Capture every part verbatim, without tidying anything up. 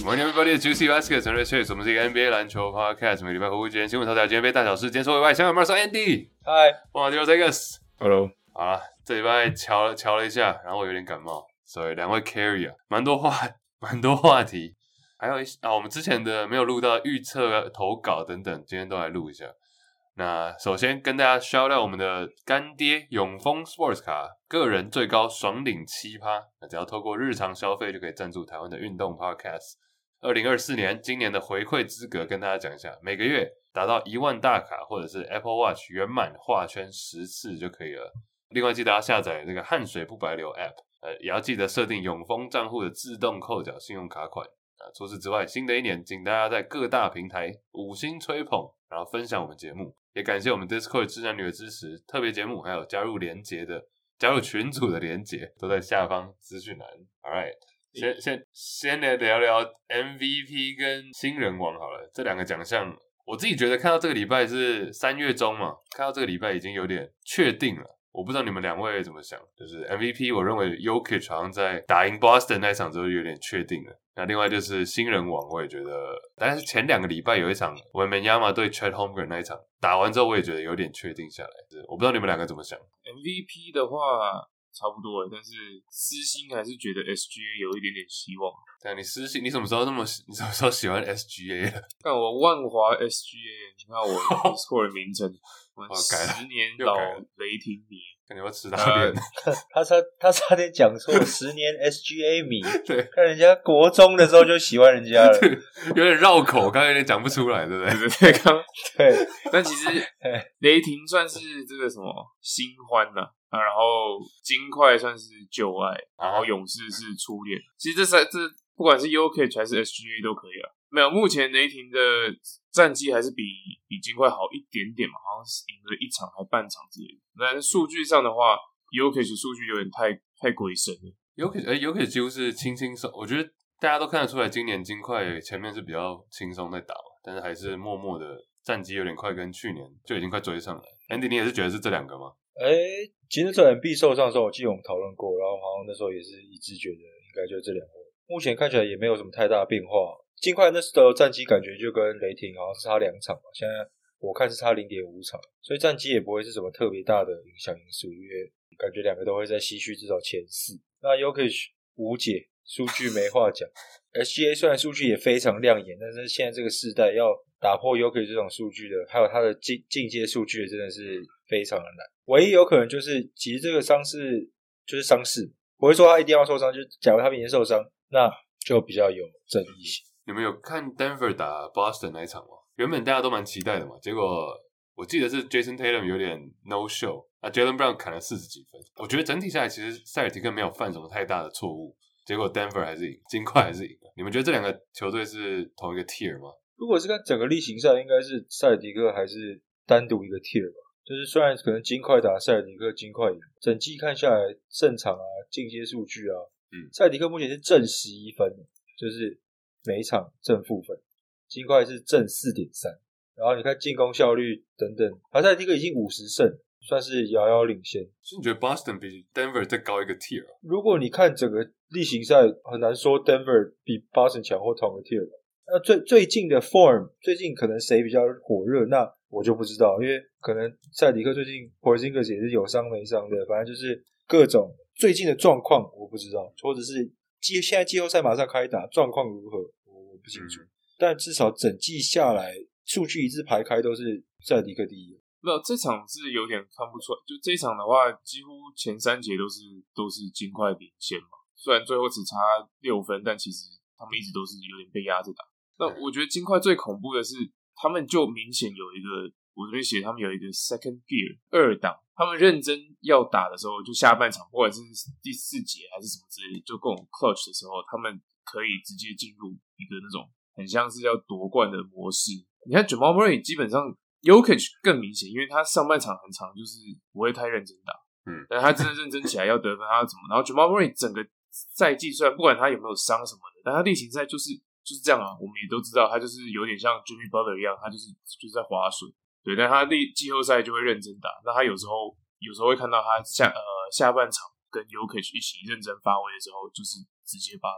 Morning everybody, it's Juicy Basket 陈瑞确，我们是一个 N B A 篮球 podcast， 每礼拜回顾今天新闻头条、今天被大小事、今天说以外，香港 Marcel Andy， 嗨， 哇 ，Diego Vegas，Hello， 好啦，这礼拜瞧了瞧了一下，然后我有点感冒，所以两位 carry 啊，蛮多话，蛮多话题，还有一啊，我们之前的没有录到预测、投稿等等，今天都来录一下。那首先跟大家 shout out 我们的干爹永丰 Sports 卡，个人最高爽领 百分之七， 那只要透过日常消费就可以赞助台湾的运动 podcast。二零二四年今年的回馈资格跟大家讲一下，每个月达到一万大卡或者是 Apple Watch 圆满画圈十次就可以了。另外记得要下载这个汗水不白流 App， 呃，也要记得设定永丰账户的自动扣缴信用卡款。啊，除此之外，新的一年请大家在各大平台五星吹捧，然后分享我们节目，也感谢我们 Discord 智男女的支持，特别节目还有加入连结的加入群组的连结都在下方资讯栏。Alright， 先先先来聊聊 M V P 跟新人王好了，这两个奖项，我自己觉得看到这个礼拜是三月中嘛，看到这个礼拜已经有点确定了。我不知道你们两位怎么想，就是 M V P 我认为 Jokic 好像在打赢 Boston 那一场之后有点确定了。那另外就是新人王，我也觉得，但是前两个礼拜有一场 Wembanyama 对 Chet Holmgren 那一场打完之后，我也觉得有点确定下来。我不知道你们两个怎么想。 M V P 的话差不多，但是私心还是觉得 S G A 有一点点希望。 但你私心，你什么时候那么你什么时候喜欢 S G A 的？ 看我万华 S G A， 你看我 Discord 的名称，我十年老雷霆迷。 感觉我吃大便， 他差他差点讲错，十年 S G A 迷， 对， 看人家国中的时候就喜欢人家了， 有点绕口，刚刚有点讲不出来，对不对？ 对对对，刚对， 但其实雷霆算是这个什么新欢呐、啊，然后金块算是旧爱，然后勇士是初恋。其实这三这不管是 Jokic 还是 S G A 都可以啊。没有，目前雷霆的战绩还是比比金块好一点点嘛，好像是赢了一场还半场之类的。但是数据上的话 ，Jokic 数据有点太太鬼神了。 Jokic 哎 ，Jokic 几乎是轻轻松，我觉得大家都看得出来，今年金块前面是比较轻松在打嘛，但是还是默默的战绩有点快，跟去年就已经快追上来。Andy， 你也是觉得是这两个吗？ 哎，其实这 M B 受伤的时候，我记得我们讨论过，然后好像那时候也是一致觉得应该就是这两个。目前看起来也没有什么太大的变化。金块那时候战绩感觉就跟雷霆好像是差两场嘛，现在我看是差 零点五 场，所以战绩也不会是什么特别大的影响因素，因为感觉两个都会在西区至少前四。那 Jokic 无解，数据没话讲。S G A 虽然数据也非常亮眼，但是现在这个世代要打破 Jokic 这种数据的，还有他的进进阶数据的，真的是非常的难。唯一有可能就是其实这个伤势就是伤势，不会说他一定要受伤，就假如他明天受伤，那就比较有争议性。 你们有看 Denver 打 Boston 那一场吗？原本大家都蛮期待的嘛，结果我记得是 Jason Tatum 有点 no show， 啊 Jaylen Brown 砍了四十几分。我觉得整体下来其实塞尔提克没有犯什么太大的错误，结果 Denver 还是赢，金块还是赢。你们觉得这两个球队是同一个 tier 吗？ 如果是看整个例行赛，应该是塞尔提克还是单独一个 tier 吧。就是虽然可能金块打塞尔提克，金块赢，整季看下来胜场啊、进阶数据啊，嗯，塞尔提克目前是正十一分，就是每一场正负分，金块是正 四点三， 然后你看进攻效率等等，塞尔提克已经五十胜，算是遥遥领先。 所以你觉得 Boston 比 Denver 再高一个 tier？ 如果你看整个例行赛，很难说 Denver 比 Boston 强或同个 tier 吧。那最最近的 form， 最近可能谁比较火热，那我就不知道，因为可能塞尔提克最近 Porzingis 也是有伤没伤的，反正就是各种最近的状况我不知道，或者是现在季后赛马上开打，状况如何我不清楚、嗯、但至少整季下来数据一字排开都是塞尔提克第一。 没有，这场是有点看不出来，就这一场的话几乎前三节都是都是金块领先嘛，虽然最后只差六分，但其实他们一直都是有点被压着打。那我觉得金块最恐怖的是他们就明显有一个，我这边写他们有一个 second gear 二档，他们认真要打的时候，就下半场不管是第四节还是什么之类的，就各种 clutch 的时候，他们可以直接进入一个那种很像是要夺冠的模式。你看 Jamal Murray 基本上 Jokic 更明显，因为他上半场很长就是不会太认真打，嗯，但他真的认真起来要得分他要怎么，然后 Jamal Murray 整个赛季虽然不管他有没有伤什么的，但他例行赛就是就是这样啊，我们也都知道他就是有点像 Jimmy Butler 一样，他就是就是在划水，对，但他季后赛就会认真打，那他有时候有时候会看到他下呃下半场跟 Jokic 一起认真发挥的时候，就是直接把他逼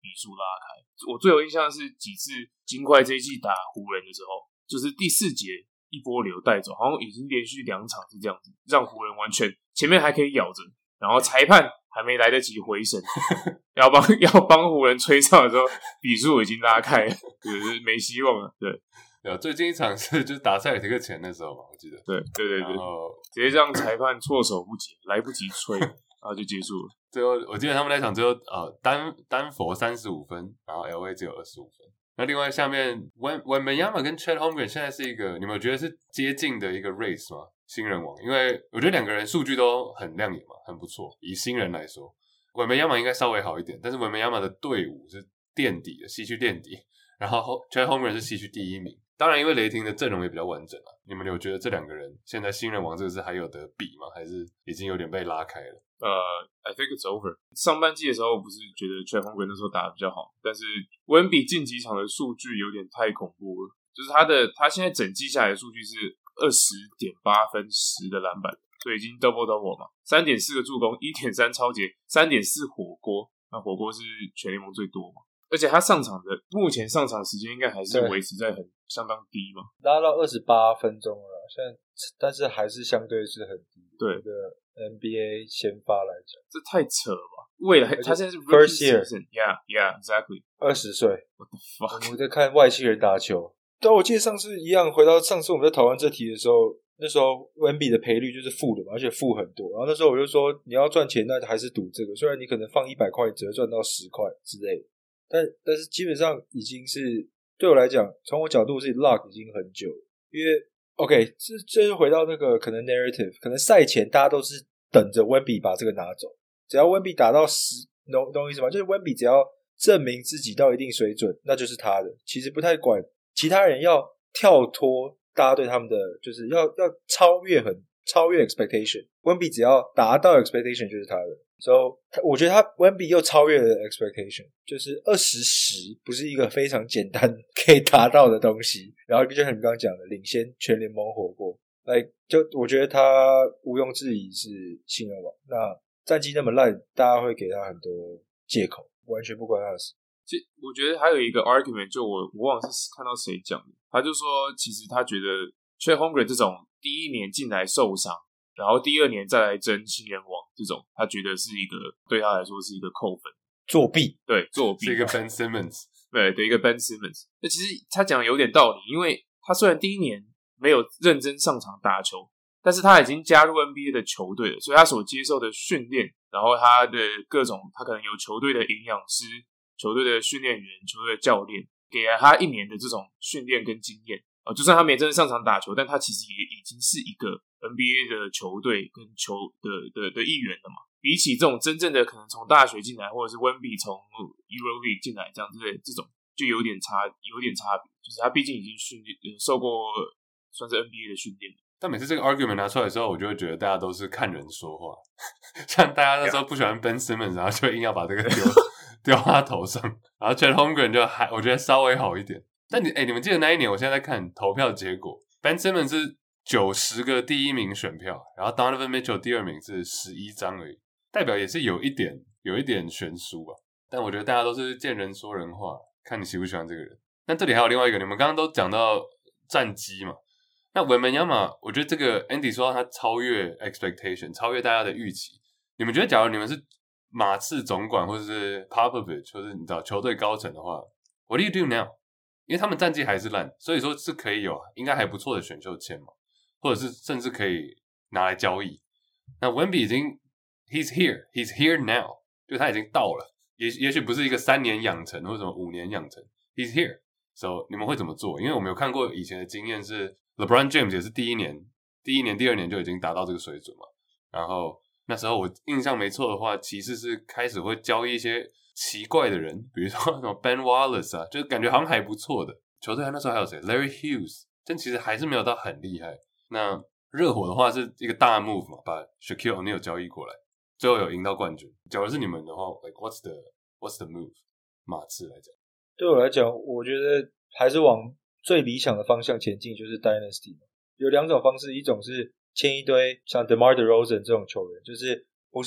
比数拉开。我最有印象的是几次金块这一季打湖人的时候，就是第四节一波流带走，好像已经连续两场是这样子，让湖人完全前面还可以咬着，然后裁判还没来得及回神，要帮要帮湖人吹哨的时候，比数已经拉开了，就是没希望了。对， 有最近一场是就是打塞尔提克前的时候嘛，我记得。 对对对对， 然后直接让裁判措手不及，来不及吹，然后就结束了。 最后我记得他们那场最后呃丹丹佛三十五分，然后 L A 只有二十五分。那另外下面 Wembanyama 跟 Chet Holmgren 现在是一个，你们觉得是接近的一个 race 吗？新人王，因为我觉得两个人数据都很亮眼嘛，很不错。以新人来说 ，Wembanyama 应该稍微好一点，但是 Wembanyama 的队伍是垫底的，西区垫底，然后 Chet Holmgren 是西区第一名。当然，因为雷霆的阵容也比较完整啊，你们有觉得这两个人现在新人王这个是还有得比吗？还是已经有点被拉开了？ 呃、uh, I think it's over。上半季的时候，我不是觉得 Chet Holmgren 那时候打得比较好，但是温比近几场的数据有点太恐怖了，就是他的他现在整季下来的数据是二十点八分、十的篮板，所以已经 double double 嘛，三点四个助攻，一点三抄截，三点四火锅，那火锅是全联盟最多嘛。而且他上场的目前上场时间应该还是维持在很相当低嘛， 拉到二十八分钟了，现在但是还是相对是很低。 对， 一个 N B A 先发来讲， 这太扯了吧？未来他现在是 first year， yeah yeah exactly， 二十岁 ，what the fuck？ 我们在看外星人打球。对，我记得上次一样，回到上次我们在讨论这题的时候，那时候 N B A 的赔率就是负的嘛，而且负很多。然后那时候我就说，你要赚钱，那还是赌这个，虽然你可能放一百块，只会赚到十块之类的。但但是基本上已经是对我来讲，从我角度是 lock 已经很久了，因为 OK 这这就回到那个可能 narrative， 可能赛前大家都是等着温比把这个拿走，只要温比打到十，懂懂我意思吗？就是温比只要证明自己到一定水准，那就是他的，其实不太管其他人要跳脱大家对他们的，就是要要超越很超越 expectation， 温比只要达到 expectation 就是他的。所以我觉得他 Wemby 又超越了 expectation， 就是二十十不是一个非常简单可以达到的东西，然后就像你刚刚讲的领先全联盟火锅，来就我觉得他毋庸置疑是新人王。那战绩那么烂，大家会给他很多借口，完全不关他的事。 其实我觉得还有一个 argument， 就我我忘了是看到谁讲的，他就说其实他觉得 Chet Holmgren 这种第一年进来受伤，然后第二年再来争新人王这种，他觉得是一个对他来说是一个扣分作弊， 对作弊是一个 Ben Simmons， 对的一个 Ben Simmons。那其实他讲的有点道理，因为他虽然第一年没有认真上场打球，但是他已经加入 N B A 的球队了，所以他所接受的训练，然后他的各种，他可能有球队的营养师、球队的训练员、球队的教练，给了他一年的这种训练跟经验。呃，就算他没真的上场打球，但他其实也已经是一个 N B A 的球队跟球的的的一员了嘛。比起这种真正的可能从大学进来，或者是温比从 EuroLeague 进来这样之类的，这种就有点差，有点差别。就是他毕竟已经训练受过算是 N B A 的训练。 但每次这个 argument 拿出来的时候，我就会觉得大家都是看人说话。像大家那时候不喜欢 Ben Simmons， 然后就硬要把这个丢丢他头上，然后 Chet Holmgren 就还我觉得稍微好一点。但你哎、欸，你们记得那一年？我现在在看投票结果 ，Ben Simmons 是九十个第一名选票，然后 Donovan Mitchell 第二名是十一张而已，代表也是有一点有一点悬殊吧。但我觉得大家都是见人说人话，看你喜不喜欢这个人。但这里还有另外一个，你们刚刚都讲到战绩嘛，那 Wembanyama 我觉得这个 Andy 说到他超越 expectation， 超越大家的预期。你们觉得假如你们是马刺总管或者是 Popovich 或者你知道球队高层的话 ，What do you do now？因为他们战绩还是烂，所以说是可以有应该还不错的选秀签嘛，或者是甚至可以拿来交易。那 Wemby 已经 he's here, he's here now， 就他已经到了，也也许不是一个三年养成或者什么五年养成 ，he's here。So 你们会怎么做？因为我们有看过以前的经验是 LeBron James 也是第一年、第一年、第二年就已经达到这个水准嘛。然后那时候我印象没错的话，骑士是开始会交易一些奇怪的人，比如说什么 Ben Wallace 啊，就是感觉好像还不错的球队。那时候还有谁 ？Larry Hughes， 但其实还是没有到很厉害。那热火的话是一个大 move 嘛，把 Shaquille O'Neal 交易过来，最后有赢到冠军。假如是你们的话 ，like what's the what's the move？ 马刺来讲， 对我来讲，我觉得还是往最理想的方向前进，就是 Dynasty。有两种方式，一种是签一堆像 DeMar DeRozan 这种球员，就是不是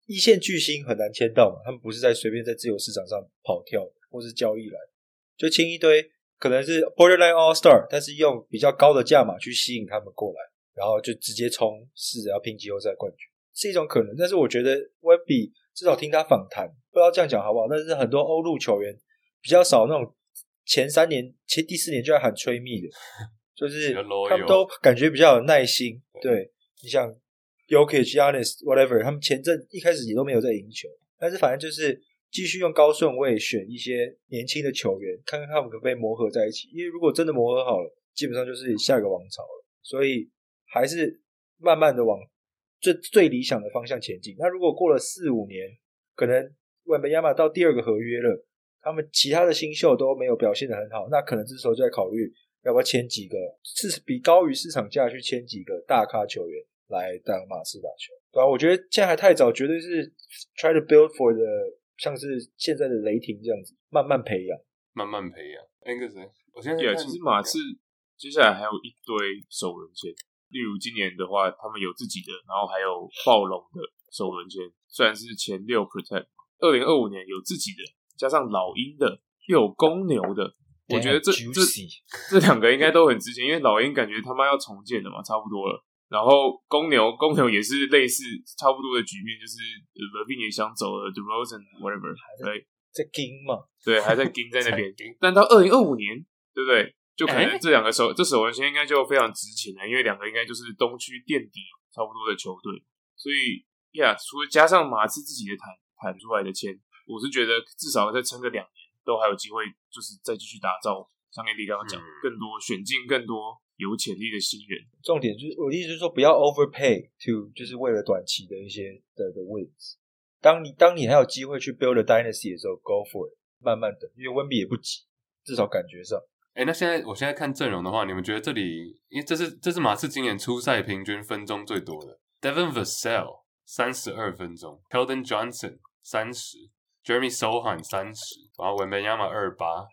一线巨星很难签到嘛，他们不是在随便在自由市场上跑跳或是交易来，就签一堆可能是 borderline all star， 但是用比较高的价码去吸引他们过来，然后就直接冲试着要拼季后赛冠军，是一种可能。但是我觉得温比至少听他访谈，不知道这样讲好不好，但是很多欧陆球员比较少那种前三年前第四年就要喊吹密的，就是他们都感觉比较有耐心。对，你像 Jokic、Giannis、whatever， 他们前阵一开始也都没有在赢球，但是反正就是继续用高顺位选一些年轻的球员，看看他们可不可以磨合在一起。因为如果真的磨合好了，基本上就是下一个王朝了。所以还是慢慢的往最最理想的方向前进。那如果过了四五年，可能文本亚马到第二个合约了，他们其他的新秀都没有表现得很好，那可能这时候就在考虑要不要签几个是比高于市场价去签几个大咖球员来当马刺打球。对啊，我觉得现在还太早，绝对是 try to build for the 像是现在的雷霆这样子，慢慢培养， 慢慢培养。那个谁，我现在对啊，其实马刺接下来还有一堆首轮签，例如今年的话，他们有自己的，然后还有暴龙的首轮签，虽然是前六 protect， 二零二五年有自己的，加上老鹰的，又有公牛的，我觉得这这这两个应该都很值钱，因为老鹰感觉他妈要重建了嘛，差不多了。然后公牛公牛也是类似差不多的局面，就是 Levine 也想走了 DeRozan whatever， 对， 在盯嘛， 对，还在盯在那边。但到二零二五年，对不对？就可能这两个首、欸、这首轮签应该就非常值钱了，因为两个应该就是东区垫底差不多的球队，所以呀，除了加上马刺自己的谈谈出来的签，我是觉得至少再撑个两年，都还有机会，就是再继续打造。像 Andy 刚刚讲，更多选进更多有潜力的新人。 重点就是我的意思是说，不要 overpay to 就是为了短期的一些的的 wins。当你当你还有机会去 build a dynasty 的时候 ，go for it， 慢慢等，因为温比也不急，至少感觉上。 哎，那现在我现在看阵容的话，你们觉得这里，因为这是这是马刺今年出赛平均分钟最多的 ，Devin Vassell 三十二分钟 ，Keldon Johnson 三十 ，Jeremy Sohan 三十，然后 Wembanyama 二十八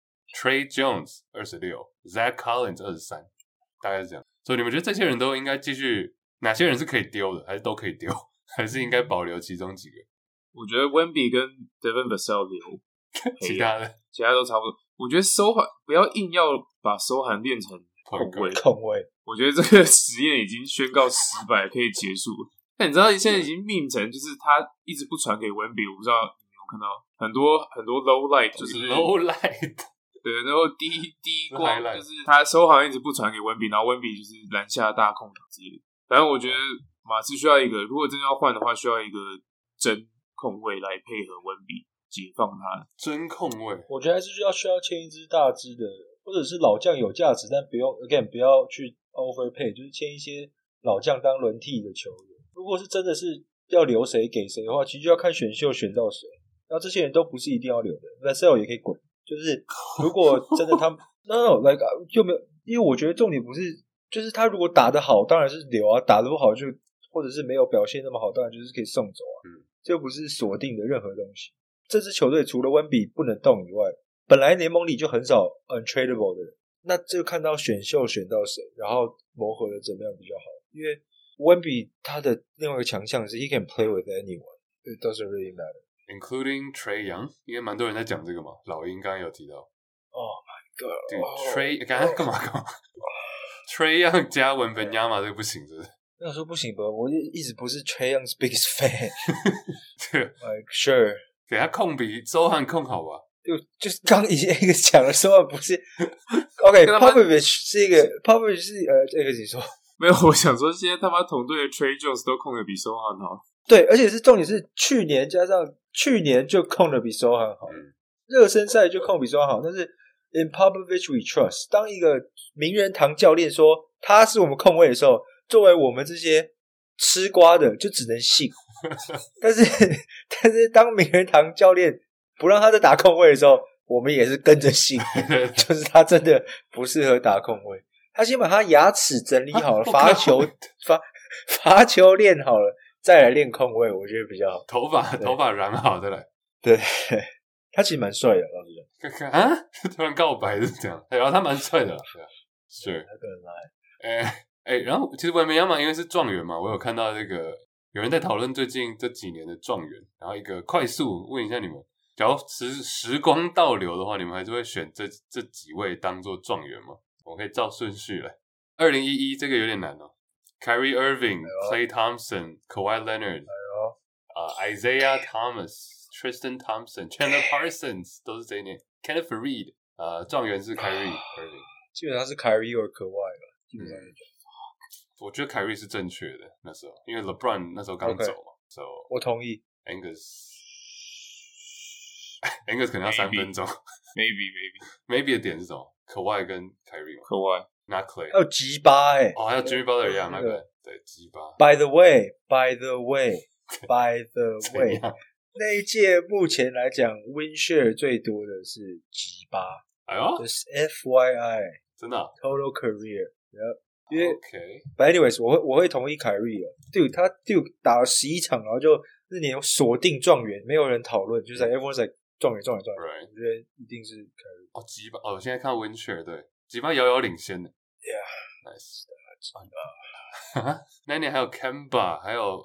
，Trey Jones 二十六 ，Zach Collins 二十三，大概是这样。所以你们觉得这些人都应该继续，哪些人是可以丢的，还是都可以丢，还是应该保留其中几个？ 我觉得 Wemby 跟 Devin Vassell 留， 其他的其他都差不多。我觉得Sohan不要硬要把Sohan练成控卫， 控卫， 我觉得这个实验已经宣告失败，可以结束了。但你知道现在已经命成，就是他一直不传给 Wemby， 我不知道你有没有看到很多很多 low light， 就是 low light， 对，然后低低光就是他Sohan一直不传给 Wemby， 然后 Wemby 就是篮下大空档之类的。反正我觉得马刺需要一个，如果真的要换的话，需要一个真控卫来配合Wemby。解放他真控卫， 我觉得还是需要需要签一支大支的，或者是老将有价值，但不用 again 不要去 overpay， 就是签一些老将当轮替的球员。如果是真的是要留谁给谁的话，其实就要看选秀选到谁。然后这些人都不是一定要留的 ，Vassell 也可以滚。就是如果真的他 no no like 就没有，因为我觉得重点不是，就是他如果打得好，当然是留啊；打得不好就或者是没有表现那么好，当然就是可以送走啊。嗯，这不是锁定的任何东西。这支球队除了温比不能动以外，本来联盟里就很少 untradeable 的人，那就看到选秀选到谁，然后磨合的怎么样比较好。因为温比他的另外一个强项是 he can play with anyone, it doesn't really matter, including Trae Young， 因为蛮多人在讲这个嘛，老鹰刚刚有提到。 Oh my god， 对 Trae 刚刚干嘛干嘛 ？Trae Young 加文本亚马这个不行，是不是？ 那时候不行吧？我一直不是 Trae Young's biggest fan 。Like sure。 给他控比周汉控好吧， 就就是刚已经一个讲了，周汉不是 OK。Popovich 是一个 Popovich 是呃，这个你说没有？我想说，现在他妈同队的 Trey Jones 都控的比周汉好。 对，而且是重点是去年加上去年就控的比周汉好，热身赛就控比周汉好。但是 In Popovich we trust， 当一个名人堂教练说他是我们控卫的时候，作为我们这些吃瓜的就只能信。但是但是当名人堂教练不让他在打控卫的时候，我们也是跟着信。就是他真的不适合打控卫，他先把他牙齿整理好了，罚球罚罚球练好了，再来练控卫，我觉得比较好。 头发头发染好的来， 对，他其实蛮帅的，老实讲。 看看啊，突然告白是这样，然后他蛮帅的，是。 他个人来， 哎哎，然后其实文梅亚马因为是状元嘛，我有看到这个。 有人在讨论最近这几年的状元，然后一个快速问一下你们，假如时时光倒流的话，你们还是会选这这几位当做状元吗？我可以照顺序来。二零一一这个有点难哦 ，Kyrie Irving、Klay Thompson、Kawhi Leonard、呃 Isaiah Thomas、Tristan Thompson、Chandler Parsons 都是这一年 ，Kenneth Faried， 呃，状元是 Kyrie Irving， 基本上是 Kyrie 或 Kawhi 了，基本上。 嗯我觉得 Kyrie 是正确的那时候，因为 LeBron 那时候刚走嘛 okay, ，so 我同意。 Angus Angus 可能要三分钟 ，maybe maybe maybe 的点是什么 ？Kawhi 跟 Kyrie 嘛 ，Kawhi not Klay， 还有吉巴哎， 哦，还有 Jimmy Butler 一样，那个对吉巴。 By the way, by the way, by the way， 那一届目前来讲 win share 最多的是吉巴， 哎呦， 就是 F Y I， 真的、啊、 total career，因为 OK， but anyways， 我会我会同意凯瑞了。Dude， 他 Dude 打了十一场，然后就那年锁定状元，没有人讨论，就是 everyone's like 状元状元状元。 Right. 我觉得一定是凯瑞。 哦，吉巴哦，我现在看 win share 对，吉巴遥遥领先的。 Yeah，nice。 那年还有 Kemba， 还有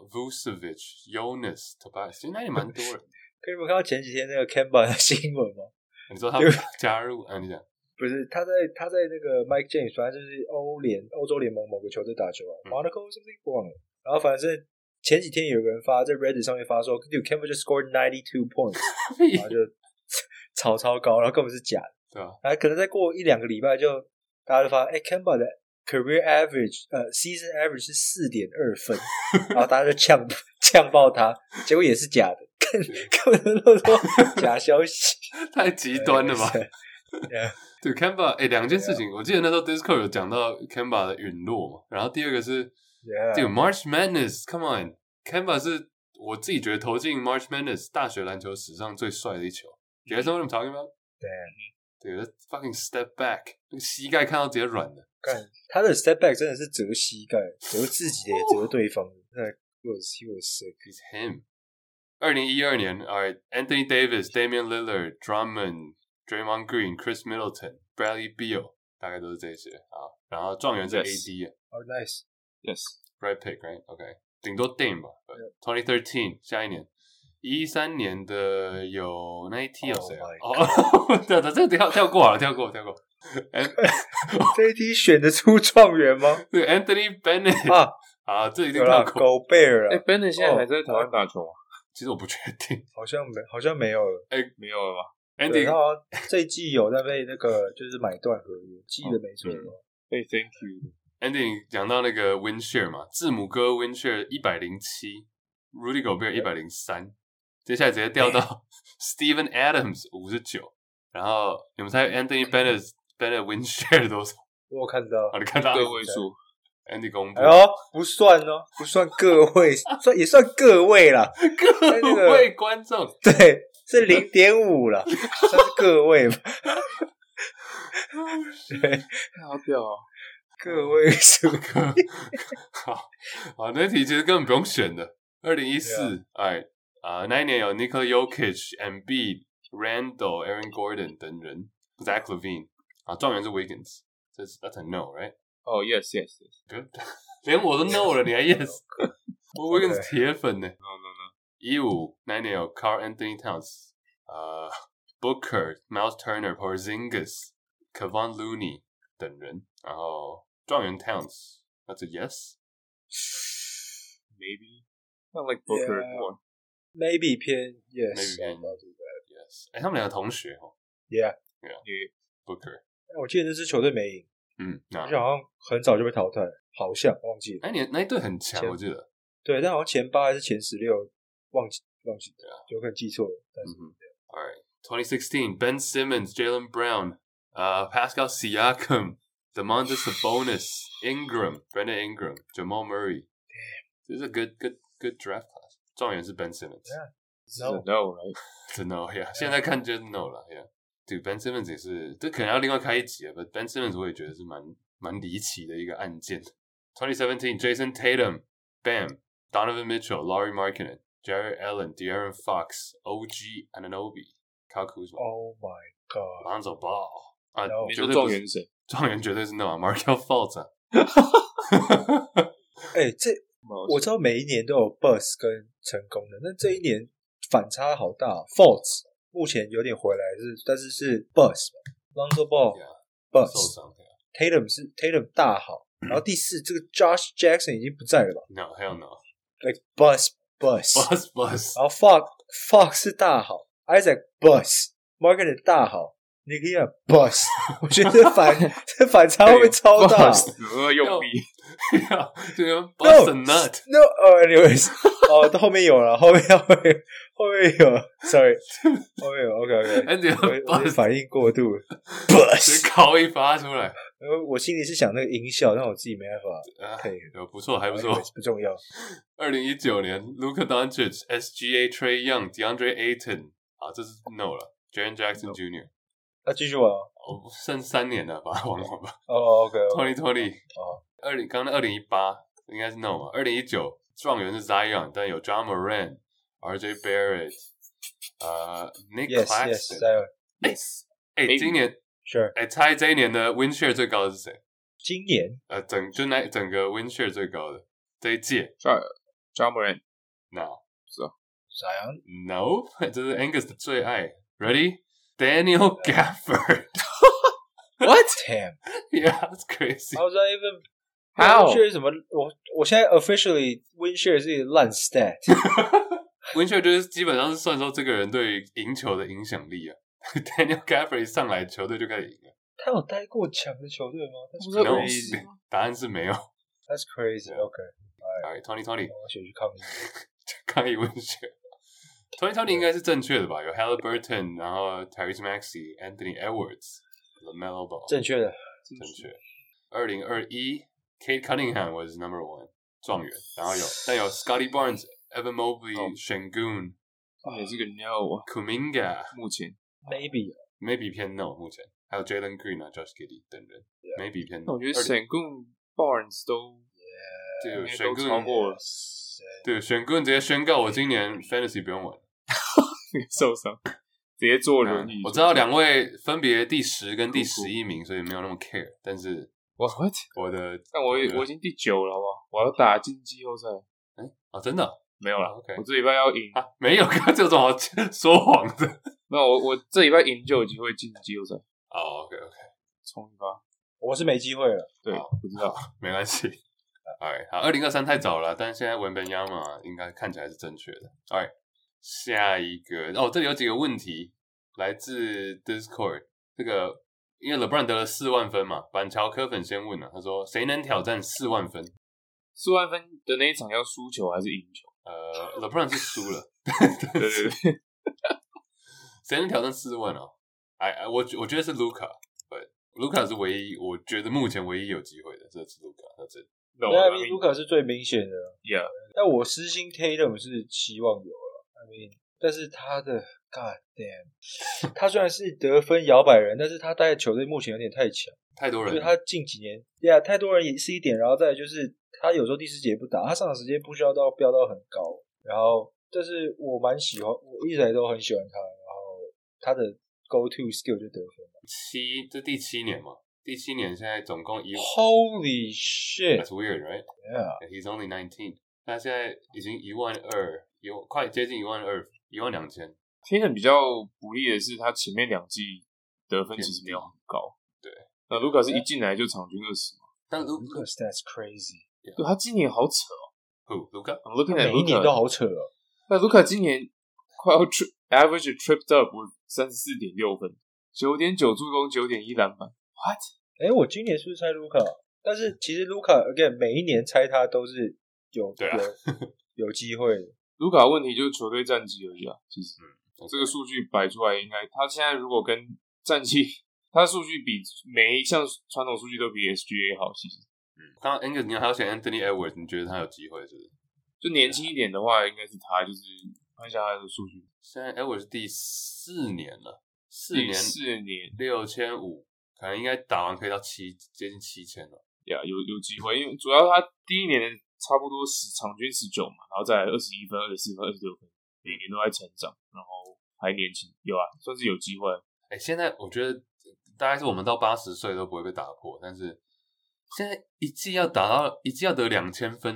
Vucevic、Jonas、Tobias， 其实那年蛮多人。 可以有看到前几天那个 Kemba 的新闻吗？ 你说他加入啊？你讲。 不是，他在他在那个 Mike James， 反正就是欧联欧洲联盟某个球队打球啊 ，Monaco something 忘了。然后反正前几天有个人发在 Reddit 上面发说 ，Dude Kemba just scored ninety-two points， 然后就炒超高，然后根本是假的。 对啊。 然后可能再过一两个礼拜就大家就发现，哎 ，Kemba 的 career average 呃 season average 是四点二分，然后大家就呛呛爆他，结果也是假的，根本都说假消息， 太极端了吧？ Yeah. 对 Kemba， 哎，两件事情， yeah. 我记得那时候 Discord 有讲到 Kemba 的陨落嘛，然后第二个是，这个 March Madness，Come on，Kemba 是我自己觉得投进 March Madness 大学篮球史上最帅的一球。You guys know what I'm talking about？ 对，对 ，fucking step back， 那个膝盖看到直接软的。 看他的 step back 真的是折膝盖，折自己的也折对方的。那 was he was sick. He's him。二零一二年 ，Alright， Anthony Davis、Damian Lillard、Drummond。Draymond Green, Chris Middleton, Bradley Beal， 大概都是这些啊。然后状元是 A D， Oh, nice, yes, right pick, right? OK， 顶多 Dame 吧。twenty thirteen， 下一年，一三年的有那一题有谁啊？哦，对对，这个跳跳过了，跳过跳过。 这一题选得出状元吗？ 对 ，Anthony Bennett 啊啊，这一定跳过。 狗贝尔啊！ 哎 ，Bennett 现在还在台湾打球吗？ 其实我不确定， 好像没，好像没有了。 哎，没有了吗？ 对，他好像这一季有在被那个就是买断合约，记得没错。 被 Thank you。 Andy 讲到那个 win share 嘛，字母哥 win share 一百零七 ，Rudy Gobert 一百零三，接下来直接掉到 Steven Adams 五十九，然后你们猜 Anthony Bennett Bennett win share 多少？ 我有看到， 哦，你看到个位数 ，Andy 公布， 哎呦，不算哦，不算个位，算也算个位啦， 各位观众， 对。是零点五了，算是个位吧。对， 好屌哦， 个位数。 好，好，那题其实根本不用选的。二零一四，哎，啊，那一年有 Nikola Jokic、Embiid、Randle、Aaron Gordon 等人 ，Zach LaVine 啊，状元是 Wiggins， 这是 That's a no，right？ 哦、oh, ，Yes Yes Yes， 连我都 no 了，你还 yes？ 我 Wiggins 铁粉呢。 No No No。 一五那一年有 Karl Anthony Towns， 呃 ，Booker、Miles Turner、Porzingis、Kevon Looney 等人，然后状元 Towns， that's a yes？ Maybe not like Booker yeah, more. Maybe 偏 yes， maybe 偏 yes。哎，他们两个同学哦。 Yeah， yeah， Booker。 我记得那支球队没赢， 嗯， 而且好像很早就被淘汰，好像忘记了。 那年那一队很强，我记得。 对，但好像前八还是前十六。忘记忘记，对啊，有可能记错了。但是、 嗯、，All right， twenty sixteen Ben Simmons、Jalen Brown、呃、uh, Pascal Siakam、Demontis Sabonis、Ingram、Brandon Ingram、Jamal Murray。This is a good good good draft class。状元是 Ben Simmons。Yeah， no no right？ 是 no yeah， 现在看就是 no 了 yeah。对 Ben Simmons 也是，这可能要另外开一集了。But Ben Simmons 我也觉得是蛮蛮离奇的一个案件。twenty seventeen Jason Tatum、Bam、Donovan Mitchell、Lauri Markkanen。Jared Allen, De'Aaron Fox, O G Anunoby, Kyle Kuzma. Oh my god. Lonzo Ball. 啊， no, 你说状元是谁？ 状元绝对是 no 啊 ，Markelle Fultz 啊。 哎、欸，这我知道每一年都有 bust 跟成功的，但这一年反差好大。Fultz 目前有点回来是，但是是 bust。Lonzo Ball yeah, bust。受伤。 Tatum 是 Tatum 大好，然后第四这个 Josh Jackson 已经不在了吧 ？No hell no。 Like bust bust bust bust。 然后 Fox Fox 是大好 ，Isaac bust，Marketing 大好。你可以讲 bust， 我觉得反这反差会不会超大？ 我用力， 这个 bust a nut。 No， 哦 ，anyways， 哦，后面有了，后面后面后面有 ，sorry， 后面有 ，OK OK， 我我反应过度 ，bust， 考一发出来。 我心里是想那个音效，但我自己没办法。可以， 有不错，还不错， 不重要。 二零一九年 ，Luka Doncic、S G A、Trae Young、DeAndre Ayton， 啊，这是 no 了 ，Jaren Jackson Junior 那继续玩哦， 剩三年了，把它玩完吧。 哦 ，OK，twenty twenty， 哦，二零刚刚二零一八应该是 no 嘛，二零一九状元是 Zion， 但有 John Moran、R J Barrett， 呃 ，Nick Claxton， 哎哎，今年 sure， 哎，猜这一年的 win share 最高的是谁？ 今年呃，整就那整个 win share 最高的这一届 ，John Moran，no， 是啊 ，Zion，no， 这是 Angus 的最爱 ，Ready？Daniel Gafford. What? Damn. Yeah, that's crazy. How's that even? How? Win share 什么？我我现在 officially win share 是一个烂 stat. Win share 就是基本上是算说这个人对于赢球的影响力啊。Daniel Gafford 一上来，球队就开始赢了。 他有待过强的球队吗 ？That's crazy. 答案是没有。 That's crazy. Okay. All right, twenty twenty. 我先去抗议。 抗议 win share。twenty twenty 应该是正确的吧？有 Haliburton， 然后 Tyrese Maxey、Anthony Edwards、LaMelo Ball， 正确的， 正确。二零二一 Cade Cunningham was number one 状元，然后有但有 Scottie Barnes、Evan Mobley、Şengün， 也是个 no。Kuminga 目前 maybe maybe 偏 no 目前，还有 Jalen Green 啊、Josh Giddey 等人 maybe 偏 no。 我觉得 Şengün、Barnes 都对 Şengün 超过了。 对，选棍直接宣告我今年 Fantasy 不用玩， 受伤，直接坐轮椅、 嗯。我知道两位分别第十跟第十一名，所以没有那么 care。但是 What what 我的， 但我我已经第九了，好不好？我要打进季后赛。 哎、欸、啊，真的没有了。 啊、OK， 我这礼拜要赢啊，没有，刚这种好说谎的。 那我我这礼拜赢就有机会进季后赛。 哦、oh, ，OK OK， 冲一发。 我是没机会了。 对，不知道， 没关系。Alright， 好，二零二三太早了，但现在文本亚马应该看起来是正确的。Alright， 下一个哦，这里有几个问题来自 Discord。这个因为 LeBron 得了四万分嘛，板桥科粉先问了，他说谁能挑战四万分？ 四万分的那一场要输球还是赢球？ 呃 ，LeBron 是输了。 对对对， 谁能挑战四万哦？哎，我我觉得是 Luka，Luka 是唯一，我觉得目前唯一有机会的，这是 Luka， 他这。 对啊 I mean, 卢卡是最明显的 ，Yeah。 但我私心 Tatum 是希望有了 ，I mean， 但是他的 God damn， 他虽然是得分摇摆人，但是他带球队目前有点太强， 太多人， 所以他近几年，对啊，太多人也是一点，然后再来就是他有时候第四节不打，他上场时间不需要到飙到很高，然后但是我蛮喜欢，我一直来都很喜欢他，然后他的 go to skill 就得分嘛， 七这第七年嘛。第七年现在总共一 Holy shit! That's weird, right? Yeah. He's only nineteen. 他现在已经一万二，有快接近一万二，一万两千。 天人比较不利的是，他前面两季得分其实没有很高。 对， 那卢卡是一进来就场均二十嘛。 但卢卡 That's crazy. 对，他今年好扯哦。Who? 卢卡 ？I'm looking at 每一年都好扯哦。 那卢卡今年快要 tri average tripped up with 三十四点六分，九点九助攻，九点一篮板。What？ 哎，我今年是不是猜卢卡？但是其实卢卡 again 每一年猜他都是有、 啊、 有有机会的。 卢卡问题就是球队战绩而已啊。其实、嗯、这个数据摆出来，应该他现在如果跟战绩，他的数据比每一项传统数据都比 S G A 好。其实， 嗯，刚刚 Angus 你还要选 Anthony Edwards， 你觉得他有机会是不是？ 就年轻一点的话，应该是他。就是看一下他的数据， 现在 Edwards 第四年了，四年四年六千五。可能应该打完可以到七接近七千了， 呀、yeah, 有有机会，因为主要他第一年差不多十场均十九嘛，然后再来二十一分、二十四分、二十六分，每年都在成长，然后还年轻，有啊，算是有机会。 哎、欸，现在我觉得大概是我们到八十岁都不会被打破，但是现在一季要打到一季要得两千分，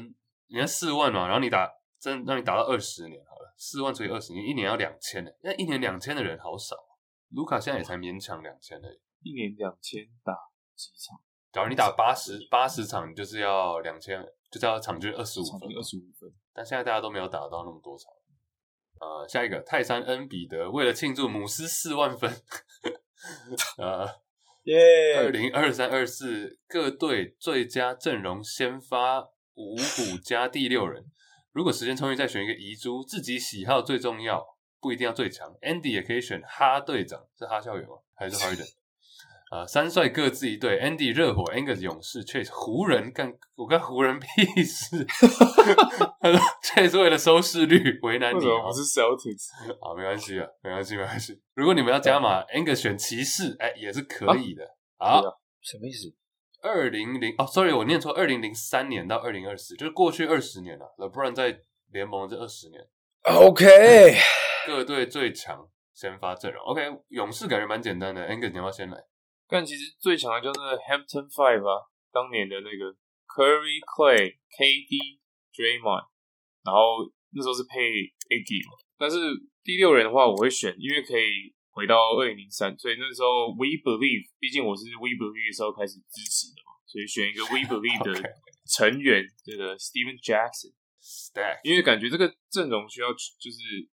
你看四万嘛，然后你打真让你打到二十年好了，四万除以二十年，一年要两千呢，那一年两千的人好少。卢卡现在也才勉强两千而已， 一年两千打几场？ 假如你打八十八十场，你就是要两千，就是要场均二十五分， 二十五分。 但现在大家都没有打到那么多场。呃，下一个泰山恩比德为了庆祝姆斯四万分，呃， 耶！ 二零二三二四各队最佳阵容先发五虎加第六人，如果时间充裕，再选一个遗珠，自己喜好最重要，不一定要最强。Andy 也可以选哈队长，是哈校园吗？还是 Harden？呃，三帅各自一队 ，Andy 热火 ，Angus 勇士 ，Chase 湖人干，我干湖人屁事。他说 Chase 为了收视率为难你， 为什么不是 Celtics？ 好，没关系啊，没关系，没关系。如果你们要加码 ，Angus 选骑士，哎、欸，也是可以的。 啊、 好， 什么意思？ 二零零哦 ，sorry， 我念错，二零零三年到二零二四，就是过去二十年了。LeBron 在联盟这二十年 ，OK， 各队最强先发阵容 ，OK， 勇士感觉蛮简单的 ，Angus 你要不要先来？ 但其实最强的就是 Hampton Five 啊，当年的那个 Curry、Clay、K D、Draymond， 然后那时候是配 Iggy 嘛。但是第六人的话，我会选，因为可以回到二零零三，所以那时候 We Believe， 毕竟我是 We Believe 的时候开始支持的嘛，所以选一个 We Believe 的成员，这个 Steven Jackson。Stack， 因为感觉这个阵容需要就是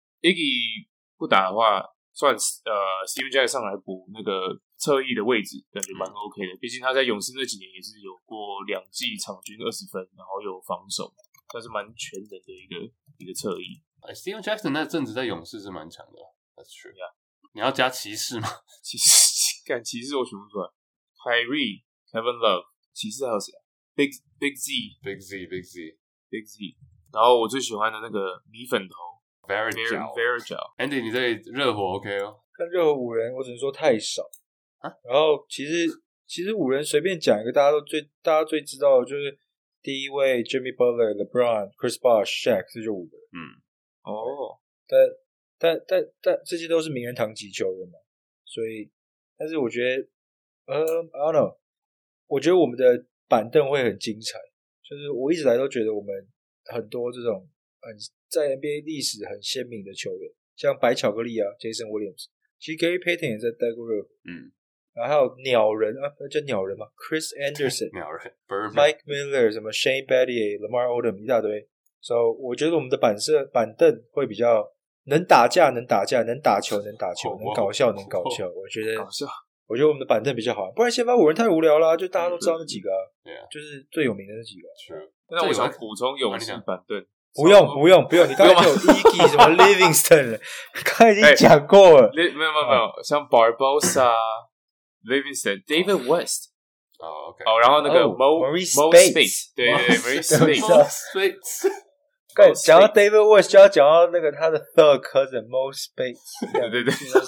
Iggy 不打的话，算呃 Steven Jackson 上来补那个侧翼的位置，感觉蛮 OK 的。毕竟他在勇士那几年也是有过两季场均二十分，然后有防守，算是蛮全人的一个一个侧翼。 哎 ，Steven Jackson 那阵子在勇士是蛮强的 ，That's true。 Yeah. 你要加骑士吗？ 骑士，干骑士我选不出来。Kyrie、Kevin Love， 骑士还有谁啊 ？Big Big Z、Big Z、Big Z、Big Z。然后我最喜欢的那个米粉头 ，Varejao。Andy， 你这里热火 OK 哦？ 看热火五人，我只能说太少啊。然后其实其实五人随便讲一个，大家都最大家最知道的就是第一位 Jimmy Butler、LeBron、Chris Bosh、Shaq， 这就五个人。 嗯，哦， 但但但但这些都是名人堂级球员嘛，所以但是我觉得，呃 ，I don't know， 我觉得我们的板凳会很精彩。就是我一直来都觉得我们很多这种很在 N B A 历史很鲜明的球员，像白巧克力啊 ，Jason Williams， 其实 Gary Payton 也在待过热火， 嗯， 然后还有鸟人啊，叫鸟人嘛 ，Chris Anderson， 鸟人 ，Mike Miller， 什么 Shane Battier、Lamar Odom 一大堆，所以、so, 我觉得我们的板色板凳会比较能打架，能打架，能打球，能打球， oh, 能搞笑， oh, 能搞笑。 oh, 我觉得搞笑。 我觉得我们的板凳比较好，不然先发五人太无聊啦，就大家都知道那几个、啊， 对啊， 就是最有名的那几个、啊。 是。 那我想补充勇士板凳， 不用不用不用，你刚才就有 Iggy 什么 Livingston 了，刚才已经讲过了。 没有没有没有，像 Barbosa、Livingston、David West， 哦 OK， 哦，然后那个 Mo Maurice Spates， 对对对 ，Maurice Spates。 刚讲到 David West 就要讲到那个他的 third cousin Mo Spates， 对对对。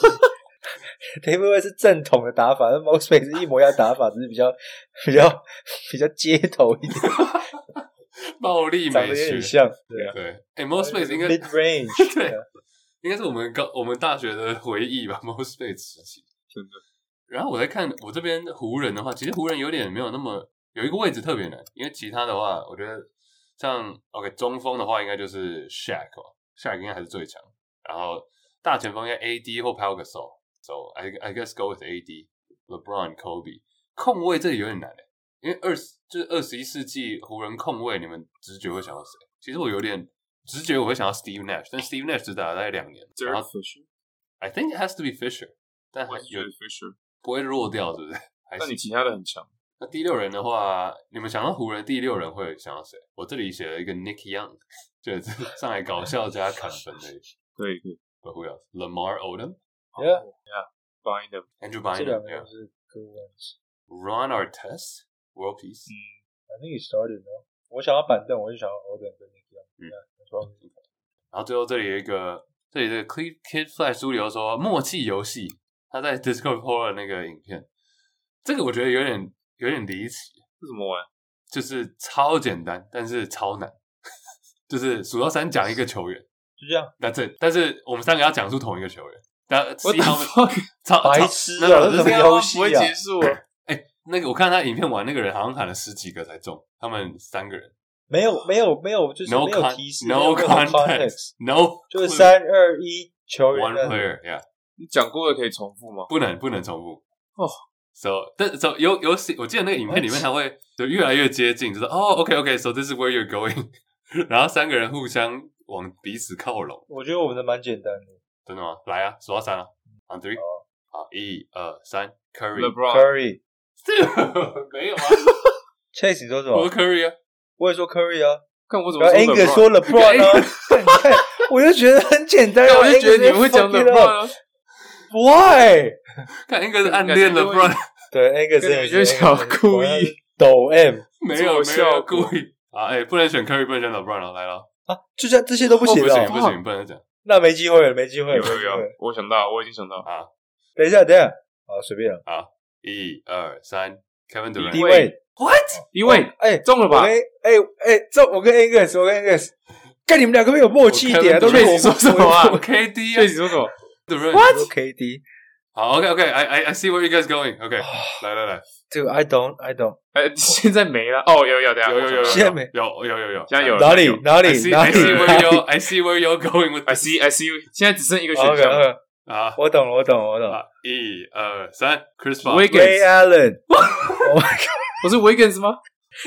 David West 是正统的打法，但 Mo Spates 是一模一样的打法，只是比较比较比较街头一点， 暴力美学， 长得有点像。对对，哎、欸、，Mo Spates 应该 mid range， 对，应该是我们高我们大学的回忆吧 ，Mo Spates 时期， 真的。 然后我在看我这边湖人的话，其实湖人有点没有那么有一个位置特别难，因为其他的话，我觉得像 OK 中锋的话，应该就是 Shaq 哦 ，Shaq 应该还是最强，然后大前锋应该 A D 或 Pau Gasol。So I I guess go with A D, LeBron, Kobe。控卫这里有点难诶，因为二十就是二十一世纪湖人控卫，你们直觉会想到谁？其实我有点直觉我会想到 Steve Nash， 但 Steve Nash 只打了大概两年。然后 I think it has to be Fisher， 但还有 Fisher 不会弱掉，是不是？ 那你其他的很强。 那第六人的话，你们想到湖人第六人会想到谁？我这里写了一个 Nick Young， 就是上来搞笑加砍分的。 对对。 But who else? Lamar Odom。Yeah, yeah, Bynum, Andrew Bynum, 这两个 yeah. 都是 good ones. Ron Artest, World Peace. I think he started, no? 我想要板凳，我就想要 Odom 跟 Nick Young. 嗯， yeah, 然后最后这里有一个，这里的 Kid Flash 书里说默契游戏，他在 Discord po 了那个影片，这个我觉得有点有点离奇。 是什么玩？ 就是超简单，但是超难，就是数到三讲一个球员。 就这样， 但是但是我们三个要讲出同一个球员，但我超白痴啊！ 这是什么游戏啊？ 不会结束啊！ 哎，那个我看他影片玩那个人好像喊了十几个才中，他们三个人， 没有没有没有，就是 No 没有 con- 提示 no 没有 context, no 就是三二一球员 one player, yeah. 你讲过的可以重复吗？ 不能不能重复哦。 So， 但 so 有有我记得那个影片里面，他会就越来越接近，就是哦 ，OK OK，so this is where you're going， 然后三个人互相往彼此靠拢。 我觉得我们的蛮简单的。 真的吗？来啊，数到三啊 ，on three，、哦、好，一二三 ，Curry，Curry， 没有啊 ，Chase 你说什么？ 我说 Curry 啊， 我也说 Curry 啊。 看我怎么说 Angus 说 LeBron 啊，你看，我就觉得很简单啊， 我就觉得你们会讲 LeBron 啊。 Why？ 看 Angus 暗恋 LeBron， 对 Angus 你就想故意抖 M， 没有没有故意啊！哎，不能选 Curry， 不能选 LeBron 了，来了啊！就像这些都不行不了， 行不行，不能讲。 那没机会了，没机会了， 有有有，我想到，我已经想到啊！ 等一下，等一下，好，随便了。 好，一二三 ，Kevin Durant， 低位 ，What？ 低位， 哎， 中了吧？ 哎哎哎，中！我跟 Angus， 我跟 Angus， 干你们两个没有默契一点，都是我说什么啊 ？K D 啊， 对，你说什么 ？What？ K D。 好 ，OK OK，I I I see where you guys going。OK， 来来来， 这个 I don't I don't。 哎，现在没了哦，有有的， 有有有， 现在没有有有有， 现在有哪里哪里哪里 ？I see where you I see where you're going with。 I see I see， 现在只剩一个选项啊， 我懂了我懂了我懂了。 一二三 ，Chris Paul。Ray Allen。Oh my god， 不是 Wiggins 吗？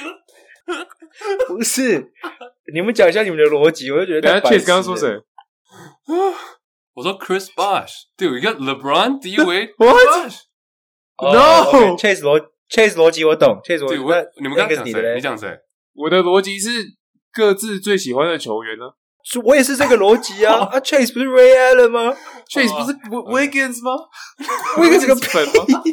不是，你们讲一下你们的逻辑，我就觉得。 等下 Chase 刚刚说谁？ 我说 Chris Bosh，dude， you got LeBron D Wade What？ No， Chase 逻 Chase 逻辑我懂 ，Chase 逻辑。 我你们刚刚讲谁？你讲谁？ 我的逻辑是各自最喜欢的球员呢。 我也是这个逻辑啊！啊 ，Chase 不是 Ray Allen 吗 ？Chase 不是 Wiggins 吗 ？Wiggins 个屁！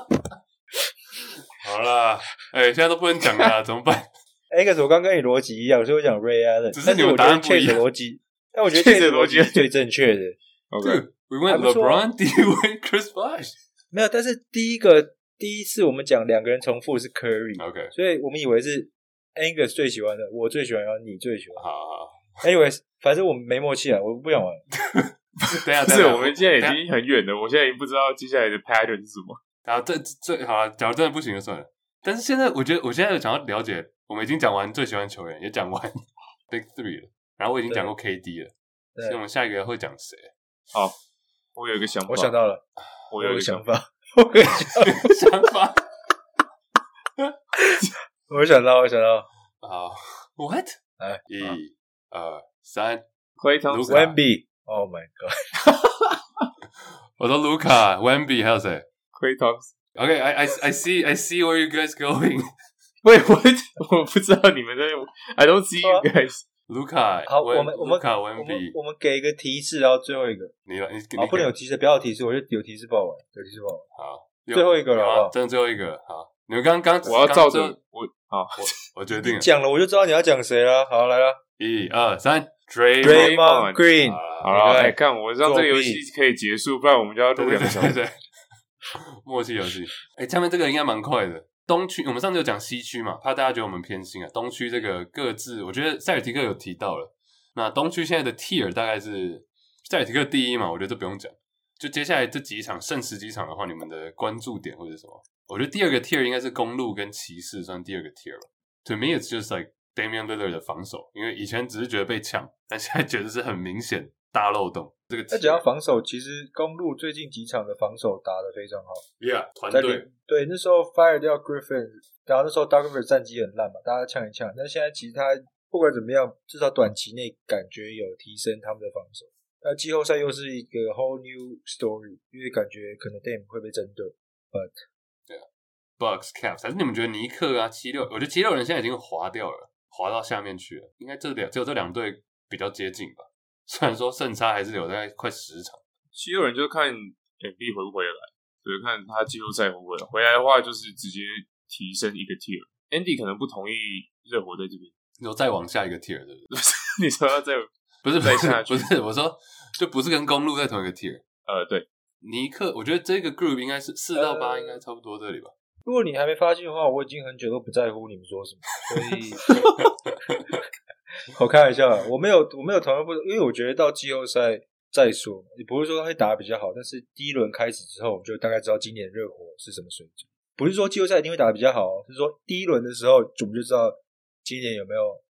好啦，哎，现在都不能讲了，怎么办 ？Angus， 我刚跟你逻辑一样，所以我讲 Ray Allen， 只是你们答案不一样。 逻辑，但我觉得 Chase 的逻辑是最正确的。 OK，We went LeBron, D Wade, Chris Bosh。 没有，但是第一个第一次我们讲两个人重复是 Curry，OK， 所以我们以为是 Angus 最喜欢的，我最喜欢，然后你最喜欢。 好好。 Anyways， 反正我们没默契啊，我不想玩。 等下， 不是，我们现在已经很远了，我现在已经不知道接下来的 pattern 是什么。 啊，这这好了，假如真的不行就算了。但是现在，我觉得我现在想要了解，我们已经讲完最喜欢球员，也讲完 Big Three 了，然后我已经讲过 K D 了，所以我们下一个会讲谁？ 好，我有一个想法， 我想到了， 我有一个想法，我有一个想法， 我想到，我想到， 好 ，What？ 哎， 一、二、三 ，Klay Thompson，Wemby，Oh my god！ 我说卢卡 ，Wemby 还有谁 ？Klay Thompson。OK，I I I see I see where you guys going。 喂，我我不知道你们在 ，I don't see you guys。 卢卡， 好，我们我们我们我们给一个提示，然后最后一个。 你你好，不能有提示，不要有提示，我就有提示不好玩，有提示不好玩。 好， 最后一个了，好， 真的最后一个。好，你们刚刚我要照着我，好， 我我决定了， 讲了我就知道你要讲谁了。好，来了， 一二三 ，Draymond Green。 好了，哎，看我让这个游戏可以结束，不然我们就要录两个小时。 默契游戏，哎，下面这个应该蛮快的。东区，我们上次有讲西区嘛，怕大家觉得我们偏心啊。东区这个各自，我觉得塞尔提克有提到了。那东区现在的 tier 大概是塞尔提克第一嘛，我觉得这不用讲。就接下来这几场剩十几场的话，你们的关注点会是什么？我觉得第二个 tier 应该是公鹿跟骑士，算第二个 tier 了。To me, it's just like Damian Lillard 的防守，因为以前只是觉得被抢，但现在觉得是很明显大漏洞。这个那讲到防守，其实公鹿最近几场的防守打得非常好。 Yeah， 团队对，那时候 fire 掉 Griffin， 然后那时候 Doug Rivers 战绩很烂嘛，大家呛一呛。但现在其实他不管怎么样，至少短期内感觉有提升他们的防守。那季后赛又是一个 whole new story， 因为感觉可能 Dame 会被针对。But yeah, Bucks Caps， 还是你们觉得尼克啊七六？我觉得七六人现在已经滑掉了，滑到下面去了。应该这两只有这两队比较接近吧。虽然说胜差还是有大概快十场， 七六人就看 M V 回不回来，对，看他季后赛回不回来。回来的话，就是直接提升一个 tier。Andy 可能不同意热火在这边， 你说再往下一个 tier， 对不是？ 你说要再不是再下去？ 不是，我说就不是跟公鹿在同一个 tier。 呃，对， 尼克，我觉得这个 group 应该是四到八，应该差不多这里吧。 如果你还没发现的话，我已经很久都不在乎你们说什么，所以我开玩笑啦，我没有我没有讨论不，因为我觉得到季后赛再说，也不是说他会打得比较好，但是第一轮开始之后，我们就大概知道今年热火是什么水准。不是说季后赛一定会打得比较好，是说第一轮的时候，我们就知道今年有没有